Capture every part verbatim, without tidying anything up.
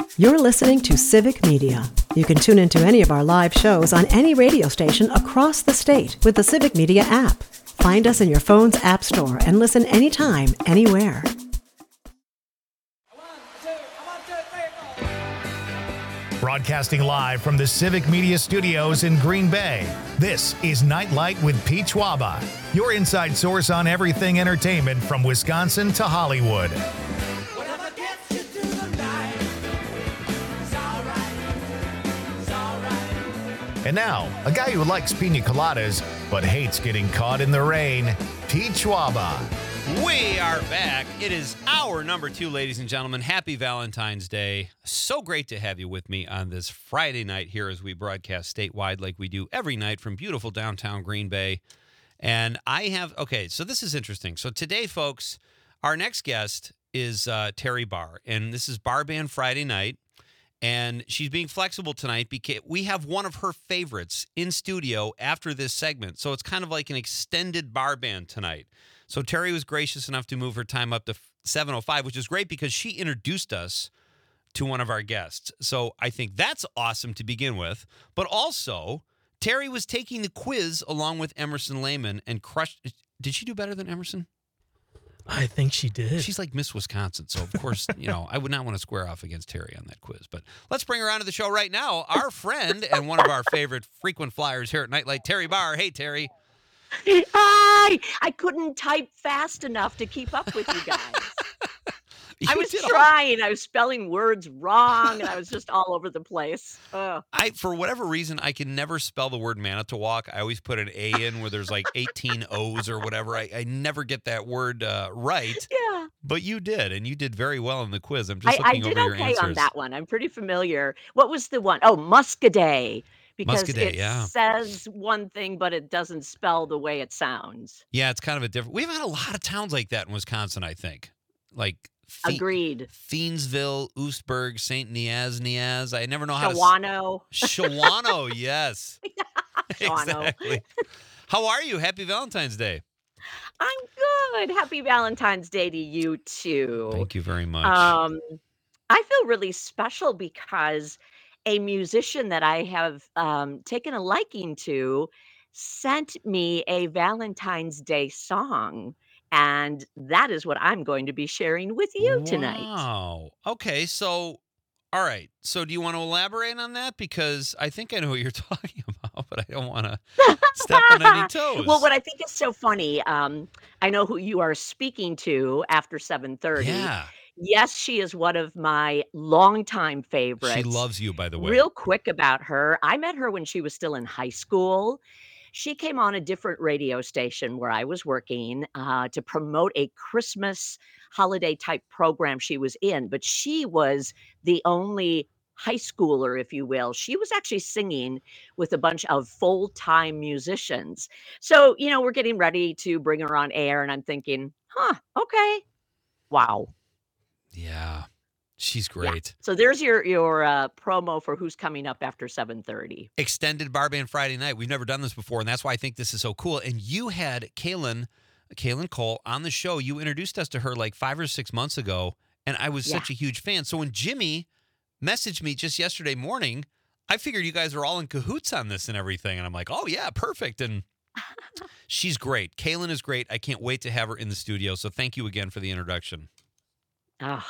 You're listening to Civic Media. You can tune into any of our live shows on any radio station across the state with the Civic Media app. Find us in your phone's app store and listen anytime, anywhere. Broadcasting live from the Civic Media Studios in Green Bay, this is Nightlight with Pete Schwaba, your inside source on everything entertainment from Wisconsin to Hollywood. And now, a guy who likes pina coladas but hates getting caught in the rain, Pete Schwaba. We are back. It is hour number two, ladies and gentlemen. Happy Valentine's Day. So great to have you with me on this Friday night here as we broadcast statewide like we do every night from beautiful downtown Green Bay. And I have, okay, so this is interesting. So today, folks, our next guest is uh, Terry Barr, and this is Bar Band Friday night. And she's being flexible tonight because we have one of her favorites in studio after this segment. So it's kind of like an extended bar band tonight. So Terry was gracious enough to move her time up to seven oh five, which is great because she introduced us to one of our guests. So I think that's awesome to begin with. But also, Terry was taking the quiz along with Emerson Lehman and crushed. Did she do better than Emerson? I think she did. She's like Miss Wisconsin. So, of course, you know, I would not want to square off against Terry on that quiz. But let's bring her onto the show right now. Our friend and one of our favorite frequent flyers here at Nightlight, Terry Barr. Hey, Terry. Hi! I couldn't type fast enough to keep up with you guys. You I was did all- trying. I was spelling words wrong, and I was just all over the place. Ugh. I, for whatever reason, I can never spell the word Manitowoc. I always put an A in where there's like eighteen O's or whatever. I, I never get that word uh, right. Yeah. But you did, and you did very well in the quiz. I'm just I, I looking did over your okay answers. on that one. I'm pretty familiar. What was the one? Oh, Muscadet. Because Muscadet, it yeah. says one thing, but it doesn't spell the way it sounds. Yeah, it's kind of a different. We've had a lot of towns like that in Wisconsin, I think. Like The- Agreed. Thiensville, Oostburg, Saint Niaz, Niaz. I never know how Shawano. to. Shawano, yes. Shawano. Exactly. How are you? Happy Valentine's Day. I'm good. Happy Valentine's Day to you too. Thank you very much. Um, I feel really special because a musician that I have um, taken a liking to sent me a Valentine's Day song. And that is what I'm going to be sharing with you tonight. Wow. Okay, so, all right. So do you want to elaborate on that? Because I think I know what you're talking about, but I don't want to step on any toes. Well, what I think is so funny, um, I know who you are speaking to after seven thirty. Yeah. Yes, she is one of my longtime favorites. She loves you, by the way. Real quick about her, I met her when she was still in high school. She came on a different radio station where I was working uh, to promote a Christmas holiday type program she was in, but she was the only high schooler, if you will. She was actually singing with a bunch of full-time musicians. So, you know, we're getting ready to bring her on air, and I'm thinking, huh, okay. Wow. Yeah. She's Yeah. great. So there's your your uh, promo for who's coming up after seven thirty. Extended Bar Band Friday night. We've never done this before, and that's why I think this is so cool. And you had Kaylin, Kaylin Cole on the show. You introduced us to her like five or six months ago, and I was Yeah. such a huge fan. So when Jimmy messaged me just yesterday morning, I figured you guys are all in cahoots on this and everything. And I'm like, oh, yeah, perfect. And she's great. Kaylin is great. I can't wait to have her in the studio. So thank you again for the introduction. Oh,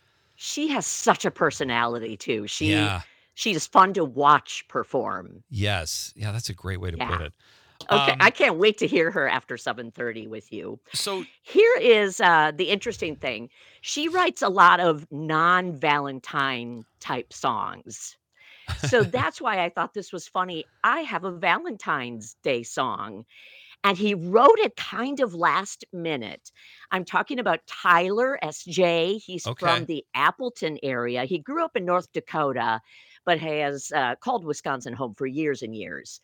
she has such a personality too. She Yeah. she's fun to watch perform. Yes. Yeah, that's a great way to put Yeah. it. Okay, Um, I can't wait to hear her after seven thirty with you. so, Here is uh, the interesting thing. She writes a lot of non-Valentine type songs. So that's why I thought this was funny. I have a Valentine's Day song, and he wrote it kind of last minute. I'm talking about Tyler S J. He's Okay. from the Appleton area. He grew up in North Dakota, but has uh, called Wisconsin home for years and years.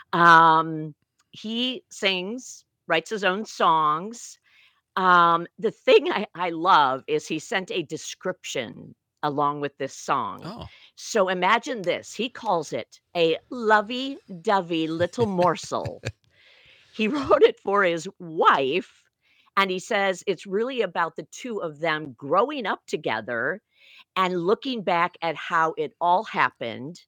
Um, he sings, writes his own songs. Um, the thing I, I love is he sent a description along with this song. oh, So imagine this. He calls it a lovey dovey little morsel. He wrote it for his wife, and he says it's really about the two of them growing up together and looking back at how it all happened,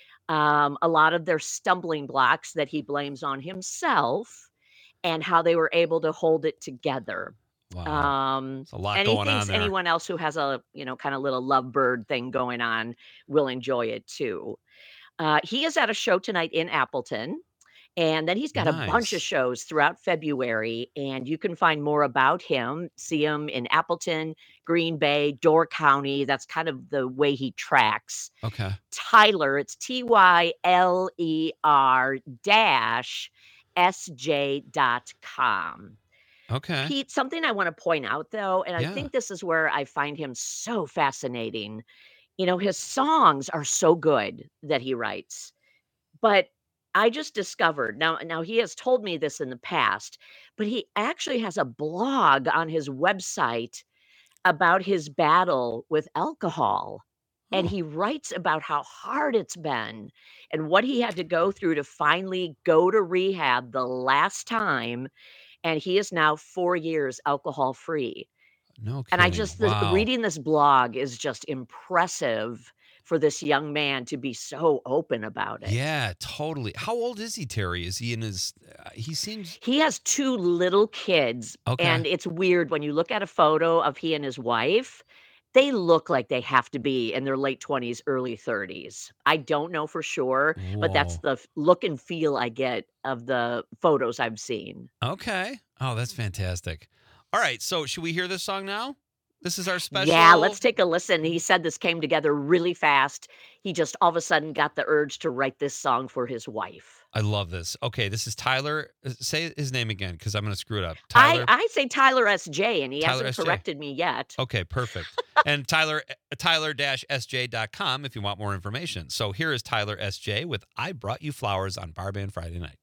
um, a lot of their stumbling blocks that he blames on himself, and how they were able to hold it together. Wow. Um, There's a lot and he going on thinks there. anyone else who has a, you know, kinda little lovebird thing going on will enjoy it too. Uh, he is at a show tonight in Appleton, and then he's got a bunch of Nice. shows throughout February, and you can find more about him, see him in Appleton, Green Bay, Door County. That's kind of the way he tracks. Okay. Tyler, it's T Y L E R dash S J dot com. Okay. Pete, something I wanna point out though, and I Yeah. think this is where I find him so fascinating. You know, his songs are so good that he writes, but I just discovered now now he has told me this in the past, but he actually has a blog on his website about his battle with alcohol, and Oh, he writes about how hard it's been and what he had to go through to finally go to rehab the last time, and he is now four years alcohol free. no And I kidding. just the Wow. reading this blog is just impressive for this young man to be so open about it. Yeah, totally. How old is he, Terry? Is he in his uh, he seems He has two little kids, okay. and it's weird when you look at a photo of he and his wife, they look like they have to be in their late twenties, early thirties. I don't know for sure, but that's Whoa. the f look and feel I get of the photos I've seen. Okay. Oh, that's fantastic. All right, so should we hear this song now? This is our Yeah, let's special. take a listen. He said this came together really fast. He just all of a sudden got the urge to write this song for his wife. I love this. Okay, this is Tyler. uh, Say his name again because I'm going to screw it up. I Tyler. I say Tyler S J, and he Tyler hasn't S J. corrected me yet. Okay, perfect. And Tyler uh, Tyler S J dot com if you want more information. So here is Tyler S J with I Brought You Flowers on Bar Band Friday Night.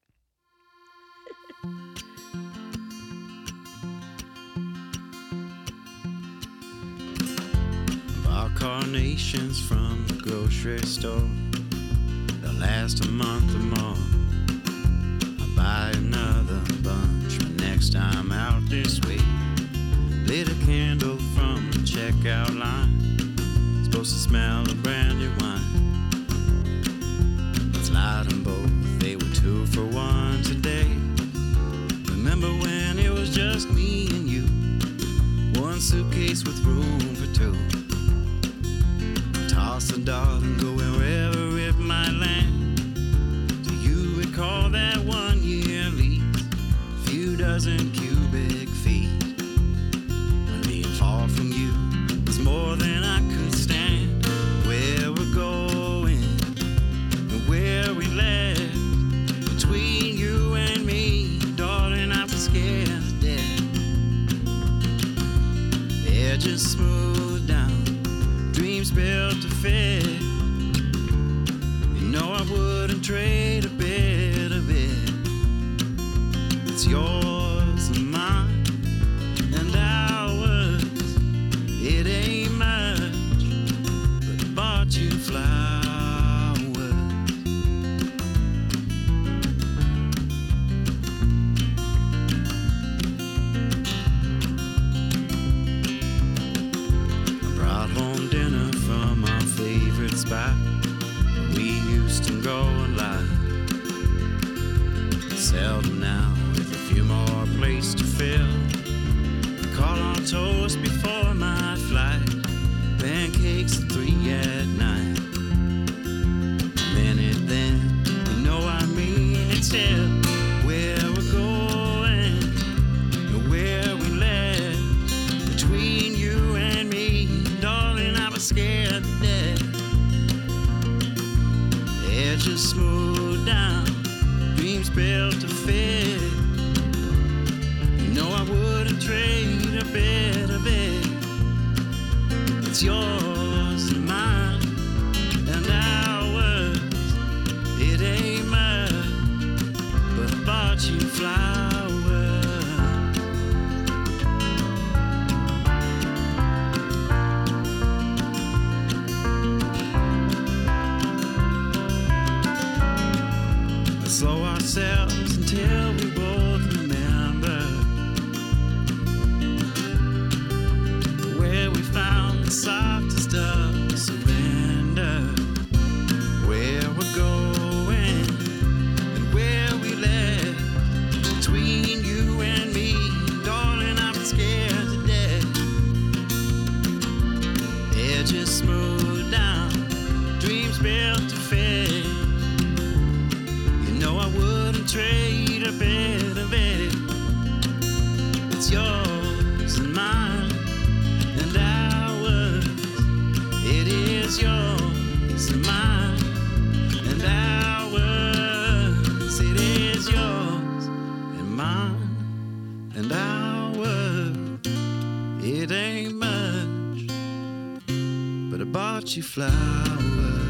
Bought carnations from the grocery store. They'll last a month or more. I'll buy another bunch for next time out this way. Lit a candle from the checkout line. Supposed to smell of brandy wine. Let's light them both. They were two for one today. Remember when it was just me and you? One suitcase with room for two. Toss the dart and go wherever it might land. Do you recall that one year lease? Few dozen cubic feet. When being far from you was more than I could stand. Where we're going and where we left. Between you and me, darling, I was scared to death. Edges smooth down, dreams built to fit. You know I wouldn't trade a bit of it. It's yours and mine and ours. It ain't much, but I bought you flowers. I brought home dinner from our favorite spot where we used to go a lot. Seldom now with a few more plates to fill. Call on toast before my flight. Pancakes at three at night. A minute then, you know I mean it still. Where we're going and where we left. Between you and me, darling, I was scared to death. Edges smooth down, dreams built to fit. You know I wouldn't trade a bit of it. It's yours and mine and ours. It ain't much, but I bought you flowers. Slow ourselves until we both remember where we found the softest of flowers.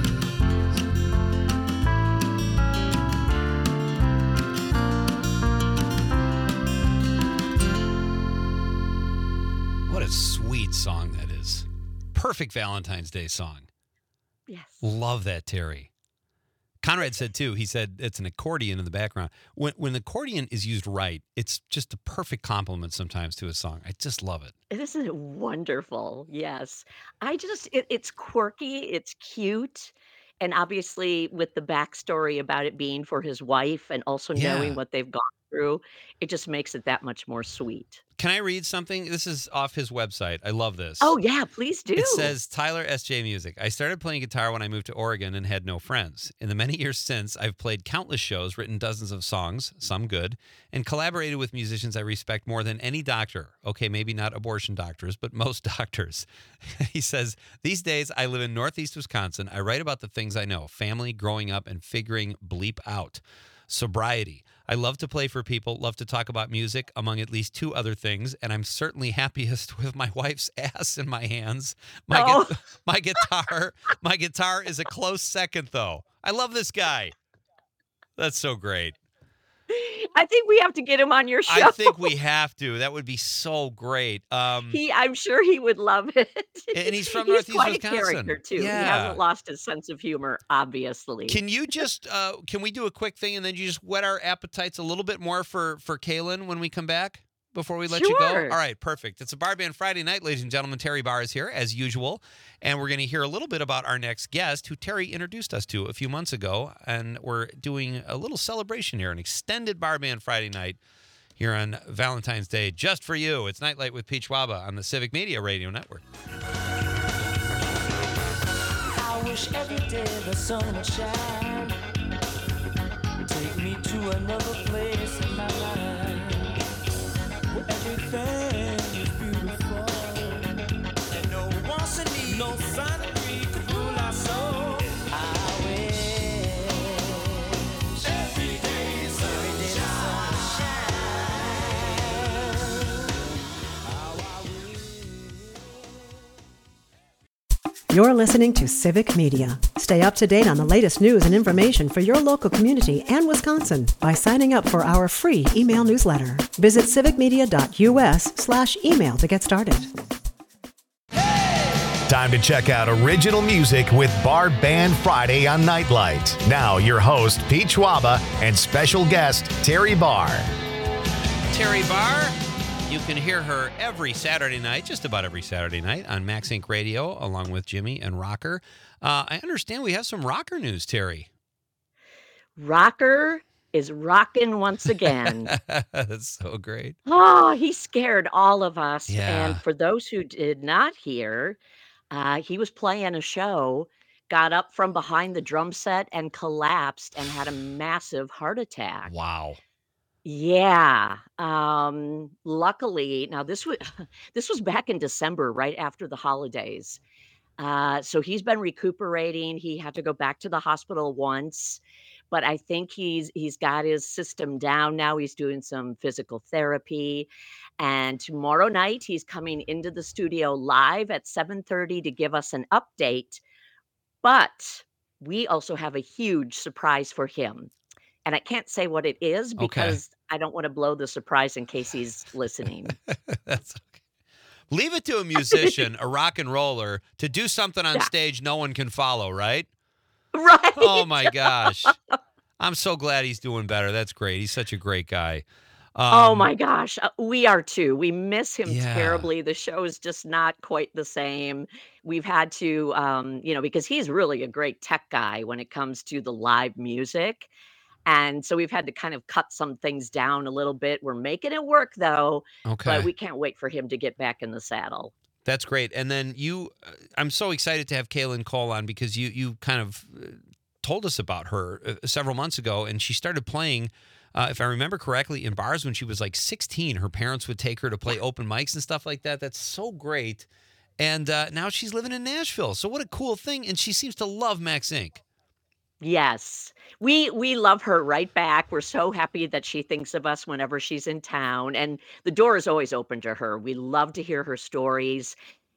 What a sweet song that is. Perfect Valentine's Day song. Yes. Love that, Terry. Conrad said, too, he said it's an accordion in the background. When when the accordion is used right, it's just a perfect compliment sometimes to a song. I just love it. Isn't it wonderful? Yes. I just, it, it's quirky, it's cute. And obviously, with the backstory about it being for his wife and also knowing Yeah. what they've gone through, it just makes it that much more sweet. Can I read something? This is off his website. I love this. Oh, yeah, please It do. says Tyler S J Music. I started playing guitar when I moved to Oregon and had no friends. In the many years since, I've played countless shows, written dozens of songs, some good, and collaborated with musicians I respect more than any doctor. Okay, maybe not abortion doctors, but most doctors. He says, these days I live in Northeast Wisconsin. I write about the things I know, family, growing up, and figuring bleep out. Sobriety. I love to play for people, love to talk about music, among at least two other things, and I'm certainly happiest with my wife's ass in my hands. My Oh. gu- my guitar, my guitar is a close second, though. I love this guy. That's so great. I think we have to get him on your show. I think we have to. That would be so great. Um, He, I'm sure he would love it. and he's from He's Northeast quite Wisconsin. a character too. He Yeah. hasn't lost his sense of humor, obviously. Can you just uh, can we do a quick thing and then you just whet our appetites a little bit more for for Kaylin when we come back before we let you go? Sure. All right, perfect. It's a Bar Band Friday night, ladies and gentlemen. Terry Barr is here as usual, and we're going to hear a little bit about our next guest, who Terry introduced us to a few months ago, and we're doing a little celebration here, an extended Bar Band Friday night here on Valentine's Day, just for you. It's Nightlight with Pete Schwaba on the Civic Media Radio Network. I wish every day the sun would shine. Take me to another place in my life where everything is beautiful. And no wants and needs, no sun and breeze could rule our soul. I wish every day the sun would shine. How I wish. You're listening to Civic Media. Stay up to date on the latest news and information for your local community and Wisconsin by signing up for our free email newsletter. Visit civicmedia.us slash email to get started. Time to check out original music with Bar Band Friday on Nightlight. Now, your host, Pete Schwaba, and special guest, Terry Barr. Terry Barr. You can hear her every Saturday night, just about every Saturday night, on Max Inc Radio, along with Jimmy and Rocker. Uh, I understand we have some rocker news, Terry. Rocker is rocking once again. That's so great. Oh, he scared all of us. Yeah. And for those who did not hear, uh, he was playing a show, got up from behind the drum set and collapsed and had a massive heart attack. Wow. Yeah. Um, luckily, now this was this was back in December, right after the holidays. Uh, so he's been recuperating. He had to go back to the hospital once, but I think he's he's got his system down now. He's doing some physical therapy. And tomorrow night he's coming into the studio live at seven thirty to give us an update. But we also have a huge surprise for him. And I can't say what it is Okay. because I don't want to blow the surprise in case he's listening. That's okay. Leave it to a musician, a rock and roller, to do something on Yeah. stage no one can follow, right? Right. Oh, my gosh. I'm so glad he's doing better. That's great. He's such a great guy. Oh Um, my gosh, uh, we are too. We miss him Yeah. terribly. The show is just not quite the same. We've had to, um, you know, because he's really a great tech guy when it comes to the live music. And so we've had to kind of cut some things down a little bit. We're making it work though, Okay. but we can't wait for him to get back in the saddle. That's great. And then you, uh, I'm so excited to have Kaylin Cole on because you you kind of uh, told us about her uh, several months ago, and she started playing, uh, if I remember correctly, in bars when she was like sixteen. Her parents would take her to play open mics and stuff like that. That's so great. And uh, now she's living in Nashville. So what a cool thing. And she seems to love Max Inc. Yes. We we love her right back. We're so happy that she thinks of us whenever she's in town, and the door is always open to her. We love to hear her stories.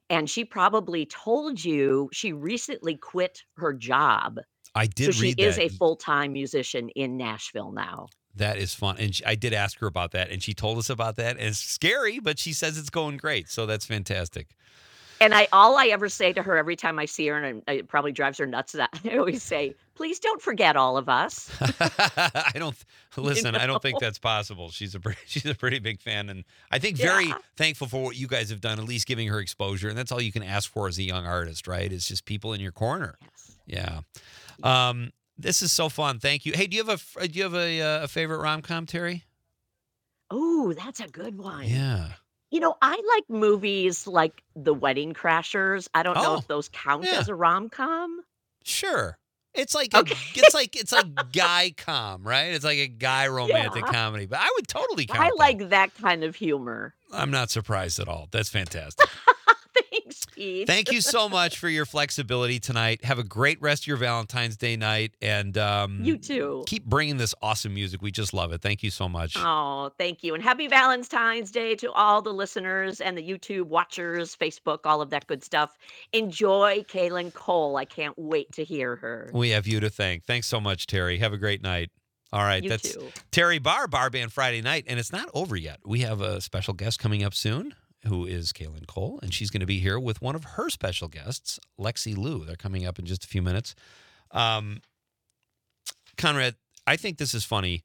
And she probably told you she recently quit her job. I So did she read is that. a full-time musician in Nashville now. That is fun. And she, I did ask her about that, and she told us about that. And it's scary, but she says it's going great. So that's fantastic. And I all I ever say to her every time I see her, and it probably drives her nuts, that I always say, "Please don't forget all of us." I don't listen. I don't think know? that's possible. She's a pretty, she's a pretty big fan, and I think very Yeah. thankful for what you guys have done. At least giving her exposure, and that's all you can ask for as a young artist, right? It's just people in your corner. Yes. Yeah. Um, this is so fun. Thank you. Hey, do you have a f- do you have a, uh, a favorite rom com, Terry? Oh, that's a good one. Yeah. You know, I like movies like The Wedding Crashers. I don't know Oh, if those count yeah. as a rom-com. Sure. It's like a, Okay. it's like it's like guy com, right? It's like a guy romantic Yeah. comedy. But I would totally count I that. like that kind of humor. I'm not surprised at all. That's fantastic. Thanks, Pete. Thank you so much for your flexibility tonight. Have a great rest of your Valentine's Day night, and um, You too. keep bringing this awesome music. We just love it. Thank you so much. Oh, thank you. And happy Valentine's Day to all the listeners and the YouTube watchers, Facebook, all of that good stuff. Enjoy Kaylin Cole. I can't wait to hear her. We have you to thank. Thanks so much, Terry. Have a great night. All right, You that's too. Terry Barr, Bar Band Friday night, and it's not over yet. We have a special guest coming up soon, who is Kaylin Cole, and she's going to be here with one of her special guests, Lexi Liu. They're coming up in just a few minutes. Um, Conrad, I think this is funny.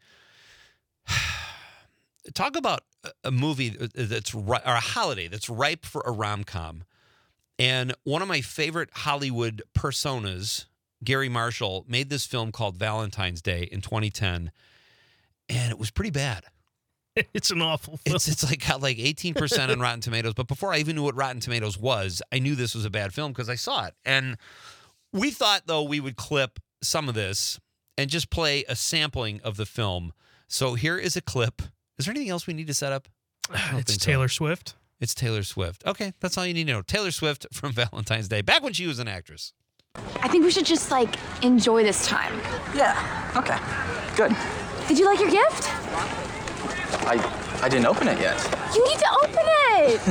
Talk about a movie that's ri- or a holiday that's ripe for a rom-com. And one of my favorite Hollywood personas, Gary Marshall, made this film called Valentine's Day in twenty ten, and it was pretty bad. It's an awful film. It's it's like got like eighteen percent on Rotten Tomatoes. But before I even knew what Rotten Tomatoes was, I knew this was a bad film because I saw it. And we thought, though, we would clip some of this and just play a sampling of the film. So here is a clip. Is there anything else we need to set up? I don't It's think so. Taylor Swift. It's Taylor Swift. Okay, that's all you need to know. Taylor Swift from Valentine's Day, back when she was an actress. I think we should just, like, enjoy this time. Yeah, okay. Good. Did you like your gift? I I didn't open it yet. You need to open it!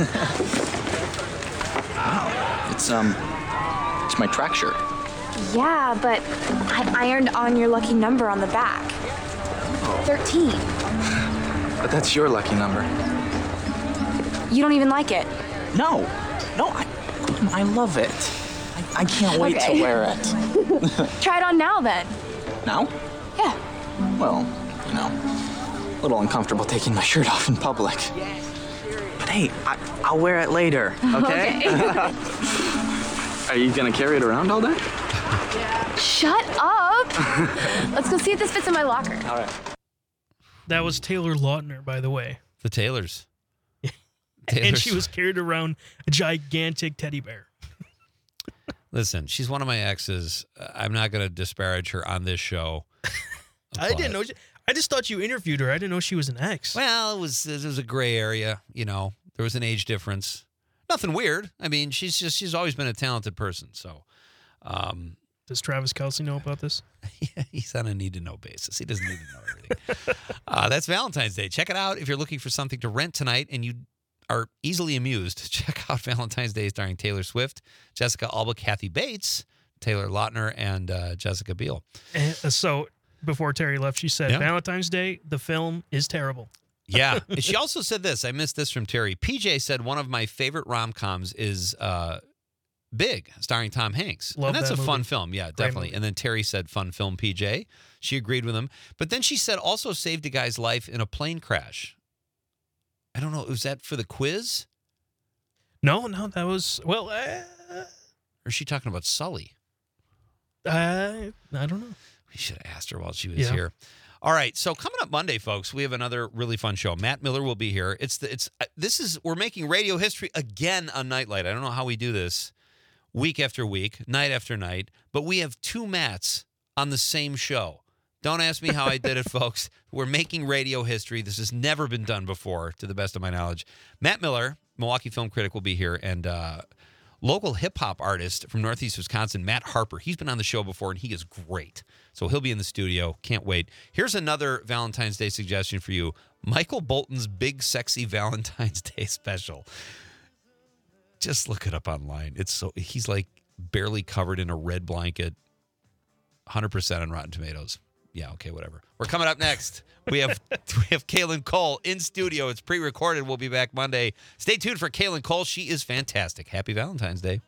It's um it's my track shirt. Yeah, but I ironed on your lucky number on the back. thirteen. But that's your lucky number. You don't even like it. No. No, I I love it. I, I can't wait Okay. to wear it. Try it on now, then. Now? Yeah. Well, you know, a little uncomfortable taking my shirt off in public. But hey, I, I'll wear it later, okay? Are you gonna carry it around all day? Shut up! Let's go see if this fits in my locker. All right. That was Taylor Lautner, by the way. The Taylors. And Taylor she was carried around a gigantic teddy bear. Listen, she's one of my exes. Uh, I'm not going to disparage her on this show. I didn't know. She, I just thought you interviewed her. I didn't know she was an ex. Well, it was it was a gray area. You know, there was an age difference. Nothing weird. I mean, she's just she's always been a talented person. So, um, Does Travis Kelce know about this? yeah, he's on a need to know basis. He doesn't need to know everything. uh, that's Valentine's Day. Check it out if you're looking for something to rent tonight and you are easily amused. Check out Valentine's Day starring Taylor Swift, Jessica Alba, Kathy Bates, Taylor Lautner, and uh, Jessica Biel. And, uh, so before Terry left, she said Yeah. Valentine's Day, the film is terrible. Yeah. And she also said this. I missed this from Terry. P J said one of my favorite rom-coms is uh, Big, starring Tom Hanks. Love and that's that a fun movie. film. Yeah, definitely. movie. And then Terry said fun film, P J. She agreed with him. But then she said also saved a guy's life in a plane crash. I don't know. Was that for the quiz? No, no, that was, well, uh, Or is she talking about Sully? I, I don't know. We should have asked her while she was Yeah. here. All right, so coming up Monday, folks, we have another really fun show. Matt Miller will be here. It's the, it's uh, this is we're making radio history again on Nightlight. I don't know how we do this week after week, night after night, but we have two Matts on the same show. Don't ask me how I did it, folks. We're making radio history. This has never been done before, to the best of my knowledge. Matt Miller, Milwaukee film critic, will be here, and uh, local hip-hop artist from Northeast Wisconsin, Matt Harper. He's been on the show before, and he is great. So he'll be in the studio. Can't wait. Here's another Valentine's Day suggestion for you. Michael Bolton's Big Sexy Valentine's Day Special. Just look it up online. It's so he's like barely covered in a red blanket, one hundred percent on Rotten Tomatoes. Yeah, okay, whatever. We're coming up next. We have we have Kaylin Cole in studio. It's pre-recorded. We'll be back Monday. Stay tuned for Kaylin Cole. She is fantastic. Happy Valentine's Day.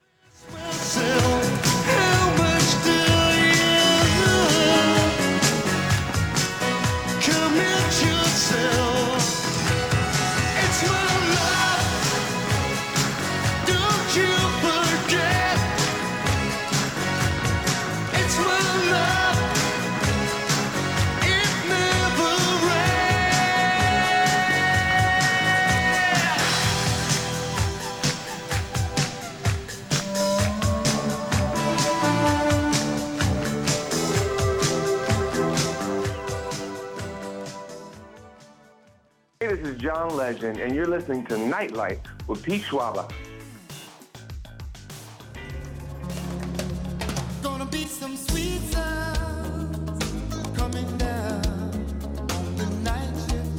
Hey, this is John Legend, and you're listening to Nightlight with Pete Schwaba. Gonna be some sweet sounds coming down on the night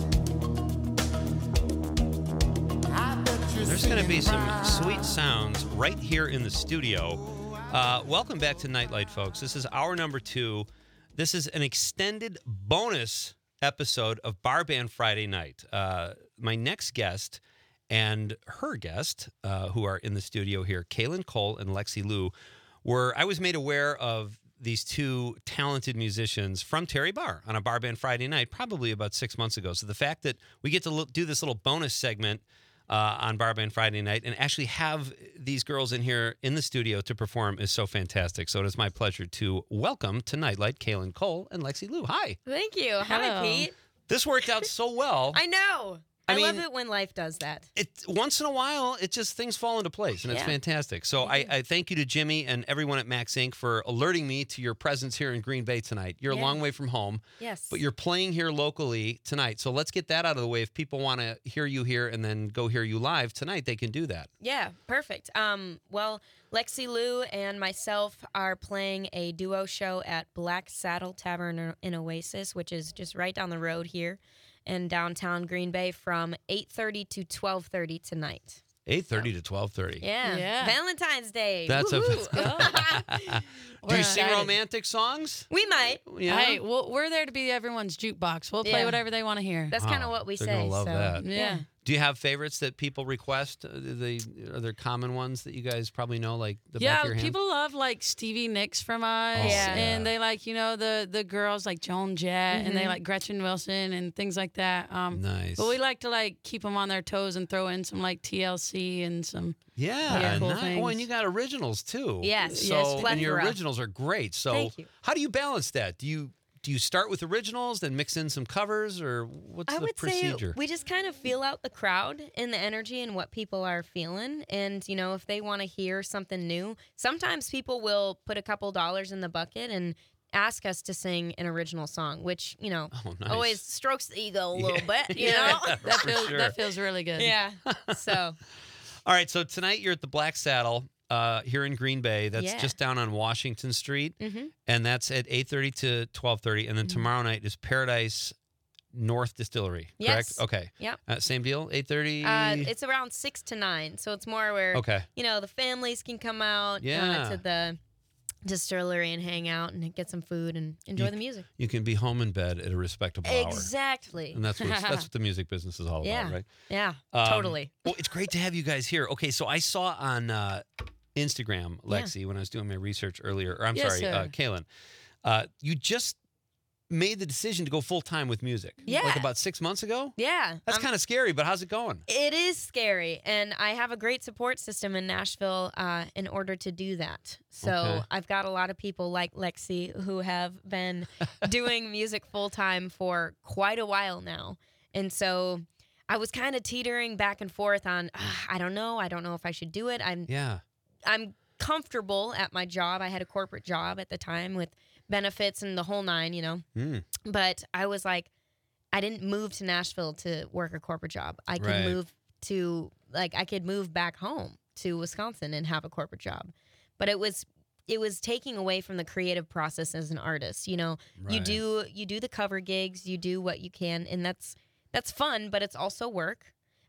shift. I bet you're There's going to be some singing sweet sounds right here in the studio. Uh, welcome back to Nightlight, folks. This is hour number two. This is an extended bonus episode of Bar Band Friday Night. Uh, my next guest and her guest, uh, who are in the studio here, Kaylin Cole and Lexi Lou, were, I was made aware of these two talented musicians from Terry Bar on a Bar Band Friday Night, probably about six months ago. So the fact that we get to look, do this little bonus segment uh, on Bar Band Friday Night and actually have these girls in here in the studio to perform is so fantastic. So it is my pleasure to welcome to Nightlight Kaylin Cole and Lexi Lou. Hi. Thank you. Hi, Hello. Pete. This worked out so well. I know. I I, mean- love it when life does that. It once in a while, it just things fall into place, and it's Yeah. fantastic. So I, I thank you to Jimmy and everyone at Max Incorporated for alerting me to your presence here in Green Bay tonight. You're a Yeah. long way from home, Yes. but you're playing here locally tonight. So let's get that out of the way. If people want to hear you here and then go hear you live tonight, they can do that. Yeah, perfect. Um, well, Lexi Lou and myself are playing a duo show at Black Saddle Tavern in Oasis, which is just right down the road here in downtown Green Bay from eight thirty to twelve thirty tonight. eight thirty to twelve thirty. Yeah. Yeah. Valentine's Day. That's a- Woohoo. Do you We're sing excited. romantic songs? We might. Yeah. Hey, we'll, we're there to be everyone's jukebox. We'll play Yeah. whatever they want to hear. That's kind of what we they're say. gonna love so, that. Yeah. Do you have favorites that people request? Uh, They, are there common ones that you guys probably know, like the back Yeah, of your hand? people love like Stevie Nicks from us, Oh, Yeah. and they like you know the the girls like Joan Jett, and they Mhm. like Gretchen Wilson and things like that. Um, Nice. But we like to like keep them on their toes and throw in some like T L C and some. Yeah, Yeah, cool nice. Oh, and things. you got originals too. Yes, so yes, and your plethora. originals are great. So Thank you. how do you balance that? Do you do you start with originals, then mix in some covers, or what's I the would procedure? say we just kind of feel out the crowd and the energy and what people are feeling. And, you know, if they want to hear something new, sometimes people will put a couple dollars in the bucket and ask us to sing an original song, which, you know, Oh, nice. always strokes the ego a little Yeah. bit, you Yeah, know? That for feels sure. that feels really good. Yeah. So, All right, so tonight you're at the Black Saddle uh, here in Green Bay. That's Yeah. just down on Washington Street, mhm. and that's at eight thirty to twelve thirty. And then Mhm. tomorrow night is Paradise North Distillery, correct? Yes. Okay. Yep. Uh, same deal, eight thirty? Uh, it's around six to nine. So it's more where, Okay. you know, the families can come out Yeah. uh, to the distillery and hang out and get some food and enjoy You- the music. You can be home in bed at a respectable hour. Exactly. And that's what that's what the music business is all Yeah. about, right? Yeah, Um, totally. Well, it's great to have you guys here. Okay, so I saw on uh, Instagram, Lexi, when I was doing my research earlier, or I'm Yes, sorry, uh, sir. Kaylin, uh, you just made the decision to go full time with music. Yeah. Like about six months ago? Yeah. That's I'm- kind of scary, but how's it going? It is scary, and I have a great support system in Nashville uh, in order to do that. So Okay. I've got a lot of people like Lexi who have been doing music full time for quite a while now. And so I was kind of teetering back and forth on, "Ah, I don't know, I don't know if I should do it. I'm Yeah. I'm comfortable at my job. I had a corporate job at the time with benefits and the whole nine, you know. Mm. But I was like, I didn't move to Nashville to work a corporate job. I could Right. move to, like, I could move back home to Wisconsin and have a corporate job. But it was, it was taking away from the creative process as an artist. You know, you Right. do, you do the cover gigs, you do what you can, and that's, that's fun, but it's also work.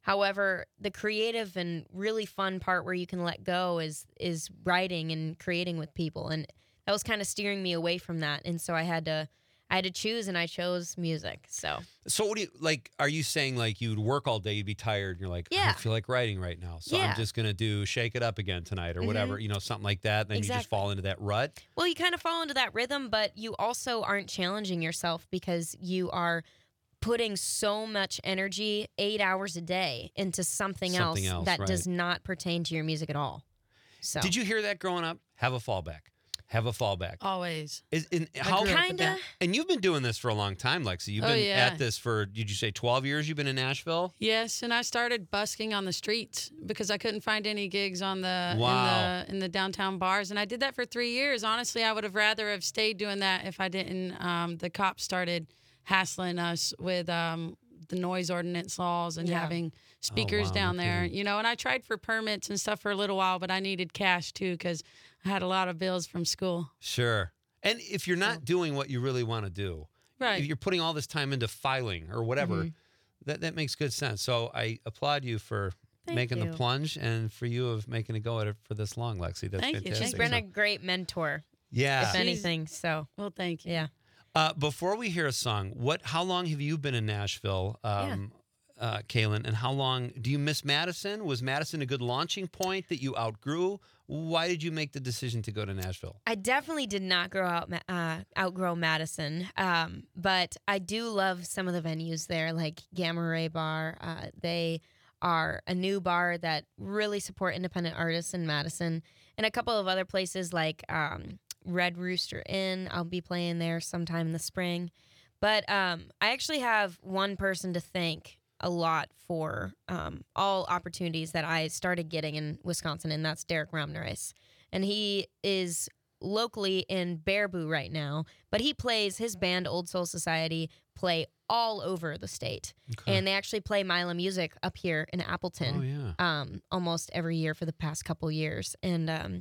However, the creative and really fun part where you can let go is is writing and creating with people, and that was kind of steering me away from that. And so I had to I had to choose, and I chose music. So So what do you like? Are you saying like you'd work all day, you'd be tired, and you're like, I Yeah. don't feel like writing right now, so Yeah. I'm just gonna do Shake It Up Again tonight or Mhm. whatever, you know, something like that. And then you just Exactly. fall into that rut. Well, you kind of fall into that rhythm, but you also aren't challenging yourself because you are putting so much energy eight hours a day into something, Something else, else, that right. does not pertain to your music at all. So Did you hear that growing up? Have a fallback. Have a fallback. Always. Is in I how grew up with Kinda. that. And you've been doing this for a long time, Lexi. You've Oh, been yeah. at this for, did you say twelve years you've been in Nashville? Yes, and I started busking on the streets because I couldn't find any gigs on the Wow. in the in the downtown bars, and I did that for three years. Honestly, I would have rather have stayed doing that if I didn't. Um, the cops started hassling us with um, the noise ordinance laws and Yeah. having speakers wow, down no there, kidding. you know. And I tried for permits and stuff for a little while, but I needed cash too because I had a lot of bills from school. Sure. And if you're not doing what you really want to do, Right. if you're putting all this time into filing or whatever, Mhm. that, that makes good sense. So I applaud you for Thank making you. the plunge and for you of making a go at it for this long, Lexi. That's Thank you. fantastic. she's been So- a great mentor, yeah. if anything. So Well, thank you. yeah. Uh, before we hear a song, what? How long have you been in Nashville, um, uh, Kaylin? And how long do you miss Madison? Was Madison a good launching point that you outgrew? Why did you make the decision to go to Nashville? I definitely did not grow out, Ma- uh, outgrow Madison, um, but I do love some of the venues there, like Gamma Ray Bar. Uh, they are a new bar that really support independent artists in Madison, and a couple of other places like um, Red Rooster Inn. I'll be playing there sometime in the spring. But um, I actually have one person to thank a lot for um, all opportunities that I started getting in Wisconsin, and that's Derek Ramneris. And he is locally in Baraboo right now, but he plays, his band Old Soul Society play all over the state. Okay. And they actually play Mila Music up here in Oh Appleton yeah. um, almost every year for the past couple years. And um,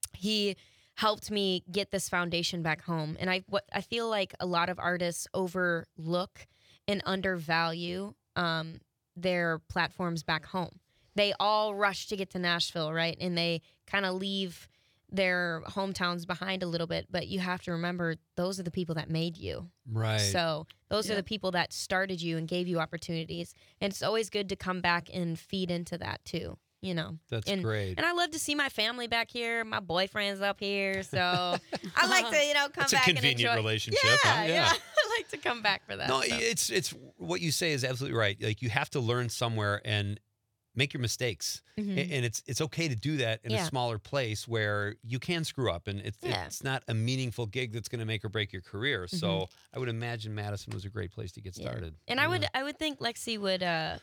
he helped me get this foundation back home. And I, what, I feel like a lot of artists overlook and undervalue um, their platforms back home. They all rush to get to Nashville, right? And they kind of leave their hometowns behind a little bit. But you have to remember, those are the people that made you. Right. So those are Yeah. the people that started you and gave you opportunities. And it's always good to come back and feed into that too, you know. That's and, great. And I love to see my family back here. My boyfriend's up here. So I like to, you know, come It's a back and convenient enjoy. relationship, Yeah, huh? yeah. Yeah. I like to come back for that. No, so. it's it's what you say is absolutely right. Like you have to learn somewhere and make your mistakes, Mhm. A- and it's it's okay to do that in a Yeah. smaller place where you can screw up, and it's Yeah. it's not a meaningful gig that's going to make or break your career. So I would imagine Madison was a great place to get Mm-hmm. Yeah. started. And I would I would think Lexi would uh,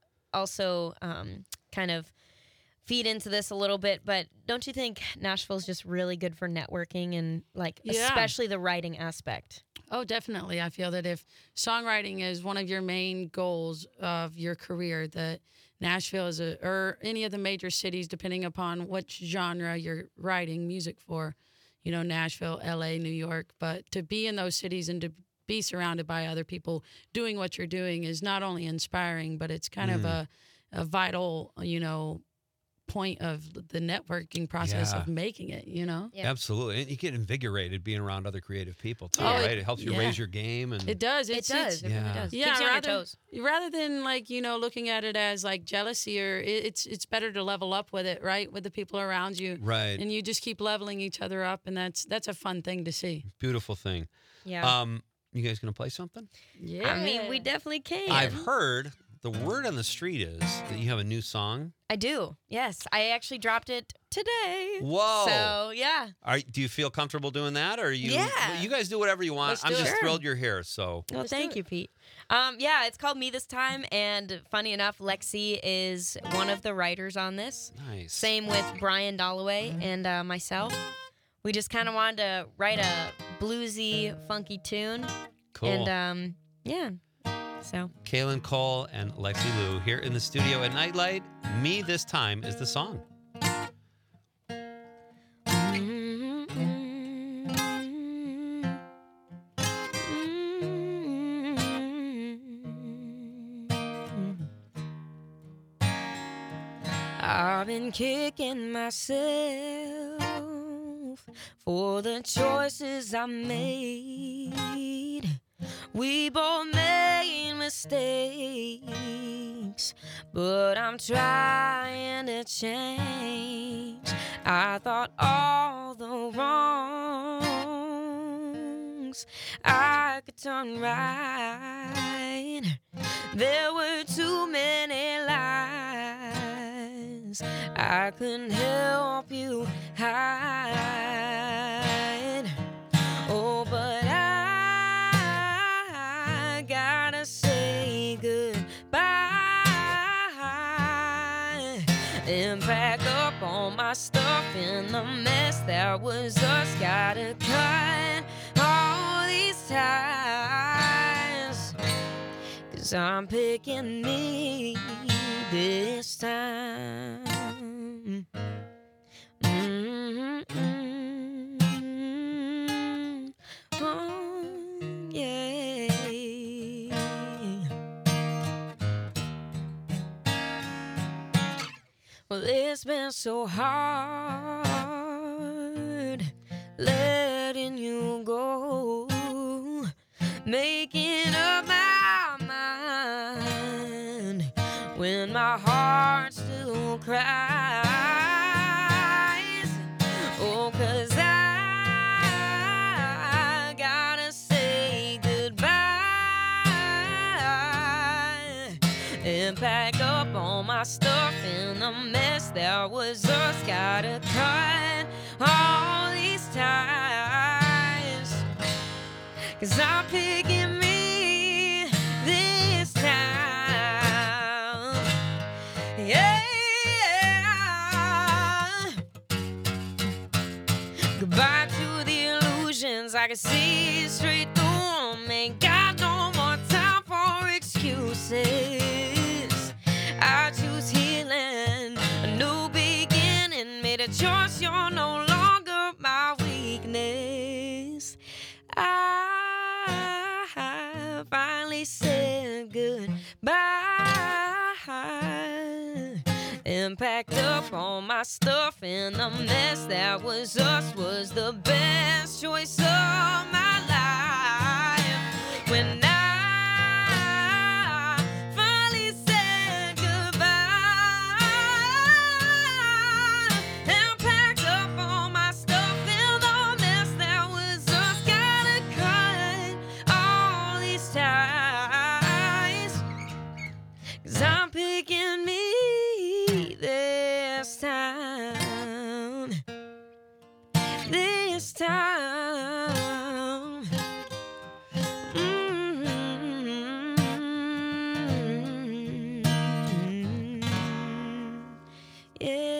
also um, kind of feed into this a little bit, but don't you think Nashville's just really good for networking and like Yeah. especially the writing aspect? Oh, definitely. I feel that if songwriting is one of your main goals of your career, that Nashville is a, or any of the major cities, depending upon which genre you're writing music for, you know, Nashville, L A, New York, but to be in those cities and to be surrounded by other people doing what you're doing is not only inspiring, but it's kind of Mm. a, a vital, you know, point of the networking process Yeah. of making it, you know? Yeah. Absolutely, and you get invigorated being around other creative people too, Yeah. right? It helps you Yeah. raise your game, and It does. It It's, does. It's, It Yeah. really does. Yeah, Keeps you on your rather, toes. rather than like, you know, looking at it as like jealousy, or it, it's it's better to level up with it, right? With the people around you. right, And you just keep leveling each other up, and that's that's a fun thing to see. beautiful thing. Yeah. Um, you guys gonna play something? Yeah. I mean, we definitely can. I've heard the word on the street is that you have a new song. I do. Yes. I actually dropped it today. Whoa. So, yeah. Are, do you feel comfortable doing that, or you? Yeah. You guys do whatever you want. Let's I'm do just it. thrilled you're here. So Well, Let's do thank it. you, Pete. Um, yeah, it's called Me This Time, and funny enough, Lexi is one of the writers on this. nice. Same with Brian Dolloway and uh, myself. We just kind of wanted to write a bluesy, funky tune. Cool. And um, yeah, so. Kaylin Cole and Lexi Lou here in the studio at Nightlight. Me This Time is the song. I've been kicking myself for the choices I made. We both made mistakes, but I'm trying to change. I thought all the wrongs I could turn right. There were too many lies I couldn't help you hide. Oh, but I gotta say goodbye and pack up all my stuff in the mess that was us. Gotta cut all these ties, 'cause I'm picking me this time. Mm-hmm. Oh, yeah. Well, it's been so hard letting you go, making up my mind when my heart still cries. Oh, 'cause I gotta say goodbye and pack up all my stuff in the mess that was us. Gotta cut all these ties, 'cause I'm picking me this time. Yeah. Goodbye to the illusions. I can see straight through 'em. Ain't got no more time for excuses. I choose healing, a new beginning. Made a choice, you're no longer my weakness. I finally said goodbye and packed up all my stuff in the mess that was us. Was the best choice of my life when I finally said goodbye and packed up all my stuff in the mess that was us. Gotta cut all these ties, 'cause I'm picking me this time, this time. Mm-hmm. Yeah.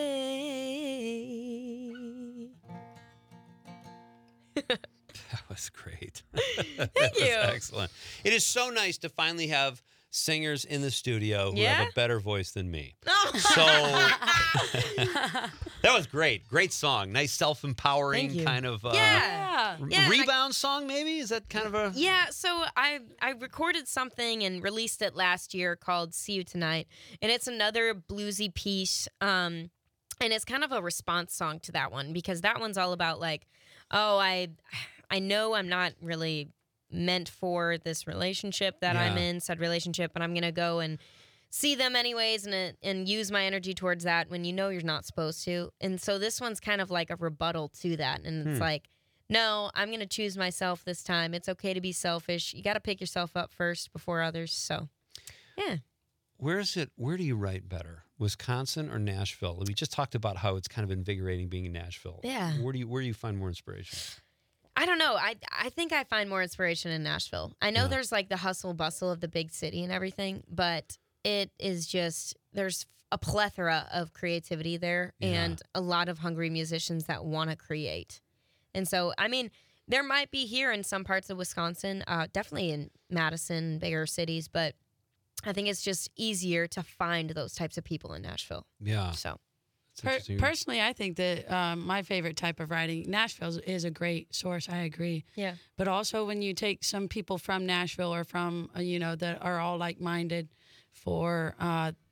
That was great. Thank That was you. excellent. It is so nice to finally have singers in the studio who Yeah? have a better voice than me. So that was great. Great song. Nice self-empowering Thank you. kind of uh, Yeah. r- Yeah, I- rebound song, maybe? Is that kind of a... Yeah, so I I recorded something and released it last year called "See You Tonight," and it's another bluesy piece, um, and it's kind of a response song to that one, because that one's all about like, oh, I I know I'm not really meant for this relationship that I'm Yeah. in, said relationship, but I'm gonna go and see them anyways, and it- and use my energy towards that when you know you're not supposed to. And so this one's kind of like a rebuttal to that, and it's Hmm. like, no, I'm going to choose myself this time. It's okay to be selfish. You got to pick yourself up first before others. So, yeah. Where is it? Where do you write better? Wisconsin or Nashville? We just talked about how it's kind of invigorating being in Nashville. Yeah. Where do you where do you find more inspiration? I don't know. I I think I find more inspiration in Nashville. I know Yeah. there's like the hustle bustle of the big city and everything, but it is just, there's a plethora of creativity there and a lot of hungry musicians that want to create. And so, I mean, there might be here in some parts of Wisconsin, uh, definitely in Madison, bigger cities, but I think it's just easier to find those types of people in Nashville. Yeah. So, Per- personally, I think that um, my favorite type of writing, Nashville, is- is a great source. I agree. Yeah. But also, when you take some people from Nashville or from uh, you know that are all like-minded for uh,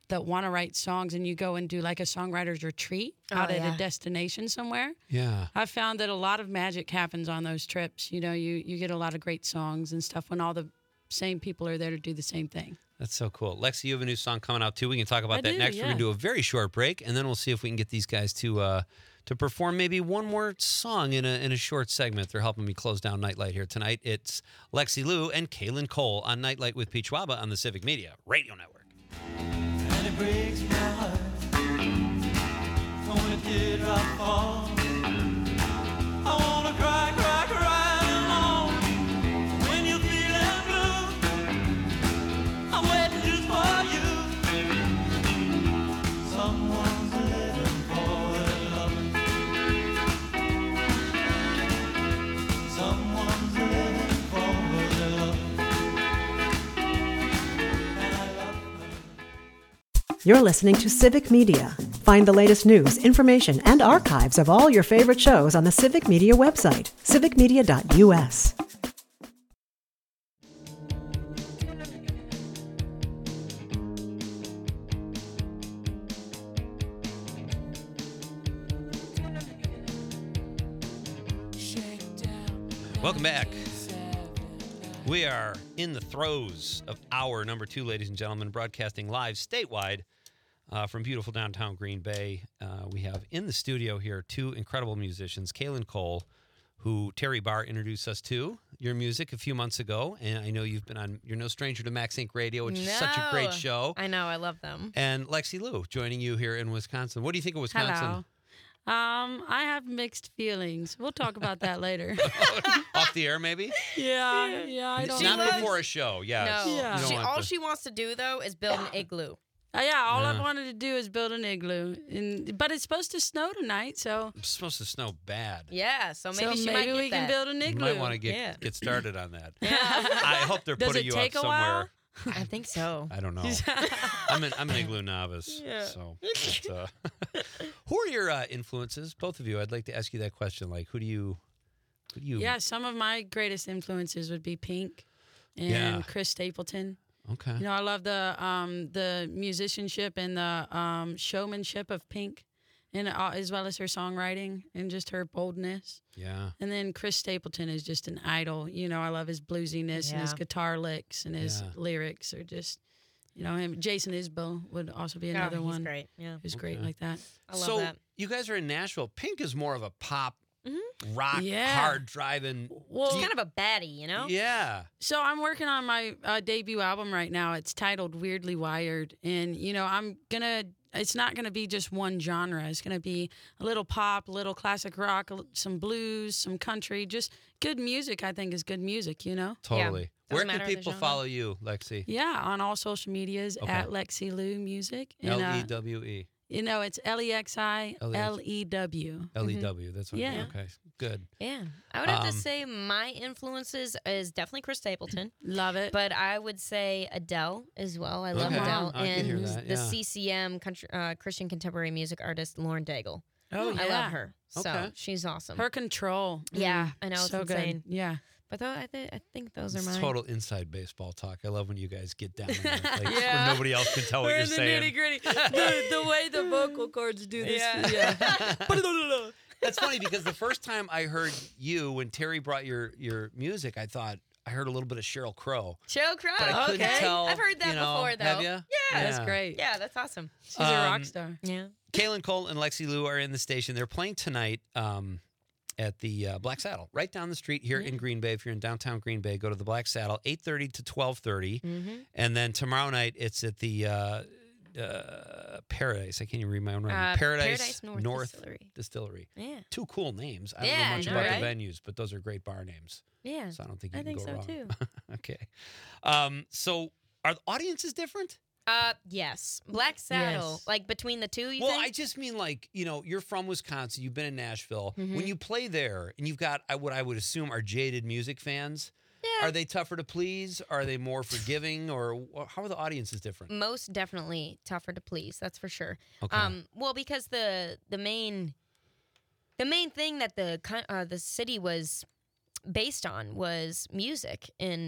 that want to write songs, and you go and do like a songwriter's retreat Oh, out at yeah. a destination somewhere. Yeah. I found that a lot of magic happens on those trips. You know, you you get a lot of great songs and stuff when all the same people are there to do the same thing. That's so cool. Lexi, you have a new song coming out too. We can talk about I that do, next. We're yeah. going to do a very short break, and then we'll see if we can get these guys to uh, to perform maybe one more song in a in a short segment. They're helping me close down Nightlight here tonight. It's Lexi Lou and Kaylin Cole on Nightlight with Pete Schwaba on the Civic Media Radio Network. And it breaks my heart when a teardrop falls. I wanna cry, cry, cry alone. When you're feeling blue, I'm waiting just for you. Someone's living for their love. Someone's living for their love. And I love her. You're listening to Civic Media. Find the latest news, information, and archives of all your favorite shows on the Civic Media website, civic media dot u s. Welcome back. We are in the throes of hour number two, ladies and gentlemen, broadcasting live statewide uh, from beautiful downtown Green Bay. Uh, we have in the studio here two incredible musicians, Kaylin Cole, who Terry Barr introduced us to your music a few months ago, and I know you've been on. You're no stranger to Max Inc Radio, which is such a great No. show. I know. I love them. And Lexi Lou joining you here in Wisconsin. What do you think of Wisconsin? Hello. Um, I have mixed feelings. We'll talk about that later. Off the air, maybe? yeah, yeah, I don't Not know. before a show. Yeah. No. Yeah. You don't She, want all the- she wants to do, though, is build an igloo. Uh, yeah, all Yeah. I wanted to do is build an igloo, and but it's supposed to snow tonight, so It's supposed to snow bad. Yeah, so maybe so she maybe might get we can that. build an You igloo. might want to get Yeah. get started on that. Yeah. I hope they're Does putting it you take up a while? somewhere. I think so. I don't know. I'm an I'm an igloo novice. Yeah. So, but, uh, who are your uh, influences? Both of you. I'd like to ask you that question. Like, who do you, who do you? Yeah, some of my greatest influences would be Pink and Yeah. Chris Stapleton. Okay. You know, I love the um, the musicianship and the um, showmanship of Pink, and uh, as well as her songwriting and just her boldness. Yeah. And then Chris Stapleton is just an idol. You know, I love his bluesiness and his Yeah. guitar licks and his Yeah. lyrics are just, you know, him. Jason Isbell would also be another oh, he's one. great. Yeah. Who's great Okay. like that. I love so that. you guys are in Nashville. Pink is more of a pop, Mhm. rock, Yeah. hard driving. Well, She's kind of a baddie, you know? Yeah. So I'm working on my uh, debut album right now. It's titled Weirdly Wired, and you know I'm gonna. It's not gonna be just one genre. It's gonna be a little pop, a little classic rock, a li- some blues, some country. Just good music. I think is good music. You know. Totally. Where Doesn't can matter the people genre. follow you, Lexi? Yeah, on all social medias Okay. at Lexi Lou Music. And, L uh, E W E. You know, it's L E X I L E W. L E W. That's what Yeah. Okay. Good. Yeah. I would have Um, to say my influences is definitely Chris Stapleton. Love it. But I would say Adele as well. I love Okay. Adele. I can and hear that, the yeah. C C M country, uh, Christian contemporary music artist Lauren Daigle. Oh, I yeah. love her. So Okay. she's awesome. Her control. Yeah, Mm, I know, it's so insane. Good. Yeah. but though I, th- I think those It's are mine. total inside baseball talk. I love when you guys get down there, like, Yeah. where nobody else can tell what We're you're in the saying. nitty gritty. the, the way the vocal cords do this. Yeah. Yeah. That's funny because the first time I heard you, when Terry brought your your music, I thought I heard a little bit of Sheryl Crow. Sheryl Crow. But I couldn't okay. tell, I've heard that you know, before, though. have ya? Yeah. That's great. Yeah, that's awesome. She's a rock Um, star. Yeah. Kaylin Cole and Lexi Lou are in the station. They're playing tonight um, at the uh, Black Saddle, right down the street here in Green Bay. If you're in downtown Green Bay, go to the Black Saddle, eight thirty to twelve thirty. Mm-hmm. And then tomorrow night, it's at the uh, uh, Paradise. I can't even read my own writing. Uh, Paradise, Paradise North North Distillery. Distillery. Yeah. Two cool names. I don't Yeah, know I much know, about right? the venues, but those are great bar names. Yeah. So I don't think you I can think go so, wrong. too. Okay. Um, so are the audiences different? Uh, yes. Black Saddle. Yes. Like between the two, you Well, I think? just mean like, you know, you're from Wisconsin, you've been in Nashville. Mhm. When you play there and you've got I- what I would assume are jaded music fans, Yeah. are they tougher to please? Are they more forgiving? Or wh- how are the audiences different? Most definitely tougher to please. That's for sure. Okay. Um, well, because the the main the main thing that the co- uh, the city was based on was music and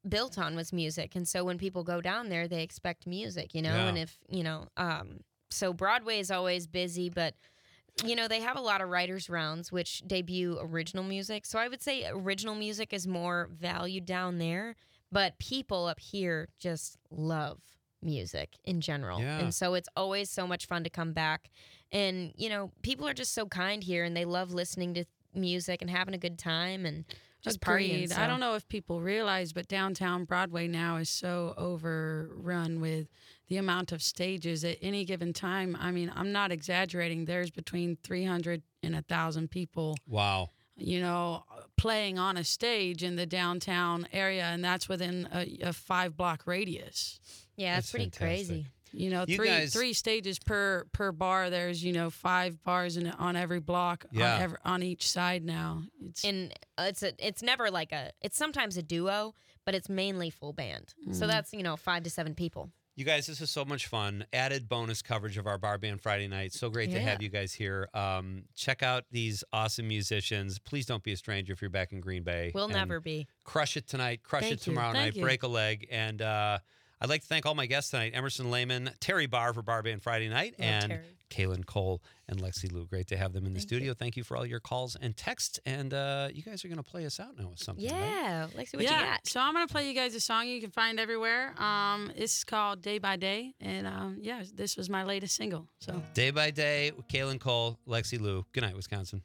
built on was music. And so when people go down there, they expect music, you know, Yeah. and if, you know, um, so Broadway is always busy, but you know, they have a lot of writers' rounds which debut original music. So I would say original music is more valued down there, but people up here just love music in general. Yeah. And so it's always so much fun to come back. And, you know, people are just so kind here and they love listening to music and having a good time and just Agreed. partying. So. I don't know if people realize, but downtown Broadway now is so overrun with the amount of stages at any given time. I mean, I'm not exaggerating. There's between three hundred and one thousand people, Wow. you know, playing on a stage in the downtown area, and that's within a, a five-block radius. Yeah, it's That's pretty fantastic. crazy. You know, You three guys- three stages per per bar. There's, you know, five bars in, on every block Yeah. on, every, on each side now. It's And it's a, it's never like a, it's sometimes a duo, but it's mainly full band. So Mm. that's, you know, five to seven people. You guys, this is so much fun. Added bonus coverage of our Bar Band Friday night. So great to Yeah. have you guys here. Um, check out these awesome musicians. Please don't be a stranger if you're back in Green Bay. We'll And never be. Crush it tonight. Crush Thank it you. tomorrow Thank night. you. Break a leg. And uh, I'd like to thank all my guests tonight. Emerson Lehman, Terry Barr for Bar Band Friday night, Love and Terry. Kaylin Cole and Lexi Lou. Great to have them in the Thank studio. Thank you for all your calls and texts. And uh, you guys are going to play us out now with something, right? Yeah. Lexi, what yeah, you got? so I'm gonna play you guys a song you can find everywhere. Um, it's called Day by Day, and um, yeah, this was my latest single. So Day by Day with Kaylin Cole, Lexi Lou. Good night, Wisconsin.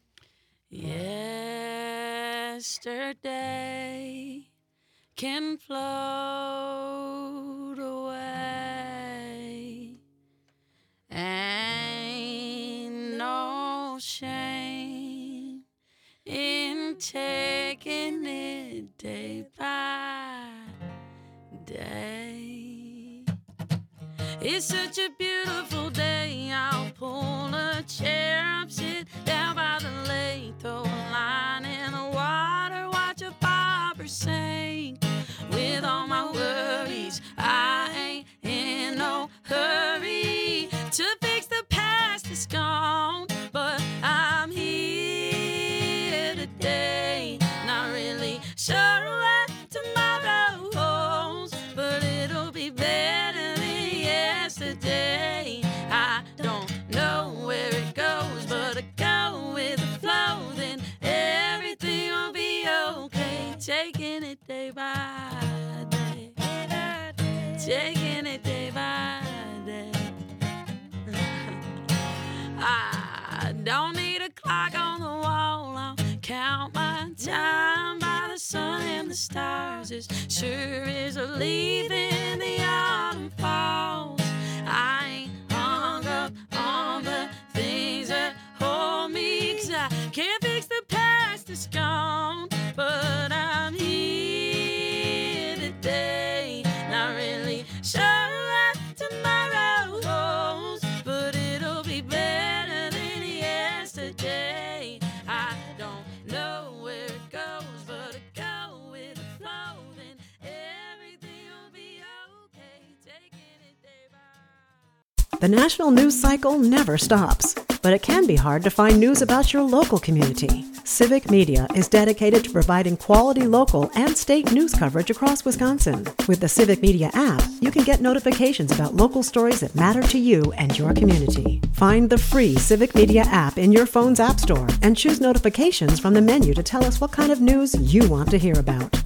yesterday can float away, ain't no shame in taking it day by day. It's such a beautiful day. I'll pull a chair up, sit down by the lake, throw a line in the water, watch a barber sing. With all my worries, I ain't in no hurry to fix the past that's gone, but I'm here today. Not really sure what tomorrow holds, but it'll be better than yesterday. I don't know where it goes, but I go with the flow, then everything will be okay. Taking it day by day, taking it day by day. I don't need a clock on the wall. I'll count my time by the sun and the stars. As sure as a leaf in the autumn falls. I ain't hung up on the things that hold me, 'cause I can't fix the past that's gone, but I'm here today. Not really sure what tomorrow holds, but it'll be better than yesterday. I don't know where it goes, but I go with the flow, then everything will be okay. Taking it day by. The national news cycle never stops, but it can be hard to find news about your local community. Civic Media is dedicated to providing quality local and state news coverage across Wisconsin. With the Civic Media app, you can get notifications about local stories that matter to you and your community. Find the free Civic Media app in your phone's app store and choose notifications from the menu to tell us what kind of news you want to hear about.